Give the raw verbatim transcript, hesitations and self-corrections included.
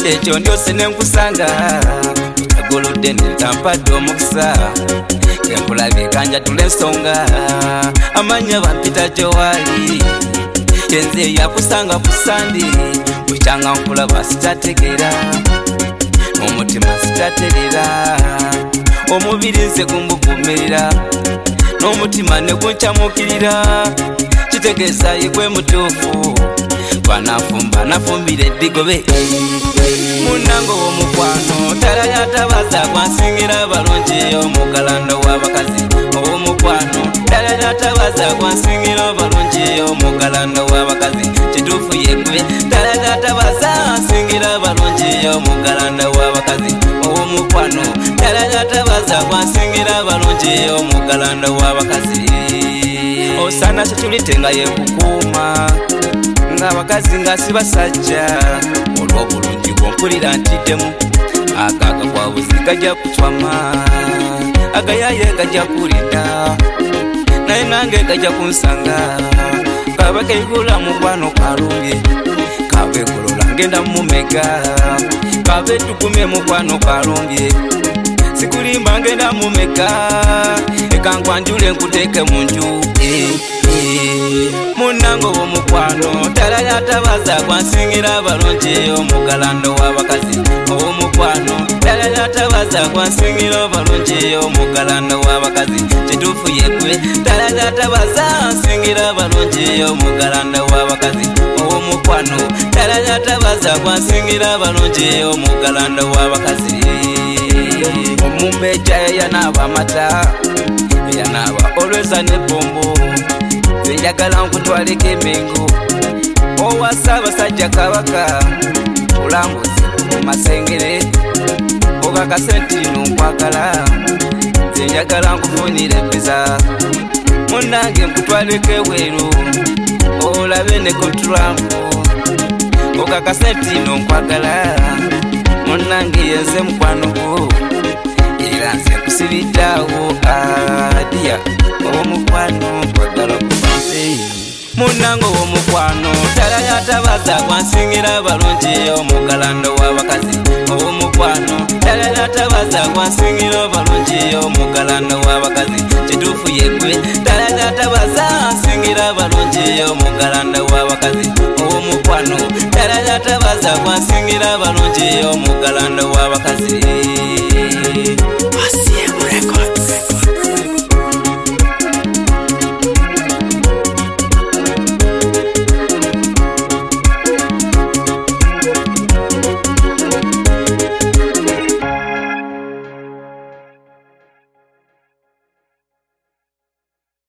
ekyo ndyose nenkusanga kitagolodde nentampadde omukisa kenkulabye kanjatula ensonga amanya bampita gyowali kenze yakusanga ku sandi bukyanga nkulaba sitategeera omutima sitaterera omubiri nze gumbugumirira n'omutima ne gunkyamukirira kitegeeza ye gwe mutuufu banafumba nafumbire eddigobe munango w'omukwano tala yatabaza gwansingira balungi omugalando w'abakazi ow'omukwano tala yatabaza gwansingira balungi omugalando w'abakazi kituufu yegwe tala yatabaza nsingira balungi omugalando w'abakazi ow'omukwano tala yatabaza gwansingira balungi omugalando w'abakazi osana kyekirite nga yekukuuma ng'abakazi nga si basajja olw'obulungi bw'ompulira ntiddemu akaaga kwabuzi gajja kutwama agayaye gajja kulinda naye nange gajja kunsanga kabe keigula mukwano kalungi kabe kulola ngenda mumega kabe tukumye mukwano kalungi sikulimba ngenda mumega ekankwanjule nkuteeke mu nju munango w'omukwano tala yatabaza gwansingira balungi omugalando w'abakazi ow'omukwano tala yatabaza gwansingira balungi omugalando w'abakazi kituufu yegwe tala yatabaza nsingira balungi omugalando w'abakazi ow'omukwano tala yatabaza gwansingira balungi omugalando w'abakazi omumbeja yanaaba amata yanaaba olweza n'ebbombo njagala nkutwaleko emengo owa Ssaabasajja Kabaka olambuzi masengere okakase nti nonkwagala nze njagala nkufunire ebiza munnange nkutwaleko ebweru olabe ne kontrampo okakase nti nonkwagala munnange yenze mukwano gwo era nze nkusibiddeawo adiya omukwano nkwagala munango w'omukwano tala yatabaza gwansingira balungi omugalando w'abakazi ow'omukwano tala yatabaza gwansingira balungi omugalando w'abakazi kituufu yegwe tala yatabaza nsingira balungi omugalando w'abakazi ow'omukwano tala yatabaza gwansingira balungi omugalando w'abakazi